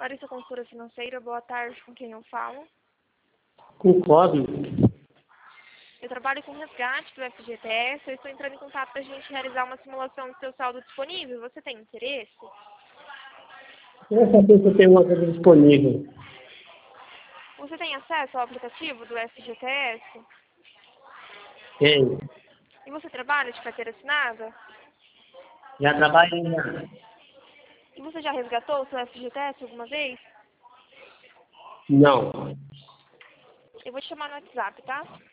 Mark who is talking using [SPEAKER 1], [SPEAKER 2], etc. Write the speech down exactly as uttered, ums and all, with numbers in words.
[SPEAKER 1] Larissa, consultora financeira, boa tarde, com quem eu falo?
[SPEAKER 2] Com o Cosme.
[SPEAKER 1] Eu trabalho com resgate do F G T S, eu estou entrando em contato para a gente realizar uma simulação do seu saldo disponível. Você tem interesse?
[SPEAKER 2] Eu só sei se eu tenho uma coisa disponível.
[SPEAKER 1] Você tem acesso ao aplicativo do F G T S?
[SPEAKER 2] Tenho.
[SPEAKER 1] E você trabalha de carteira assinada?
[SPEAKER 2] Já trabalhei já.
[SPEAKER 1] E você já resgatou o seu F G T S alguma vez?
[SPEAKER 2] Não.
[SPEAKER 1] Eu vou te chamar no WhatsApp, tá?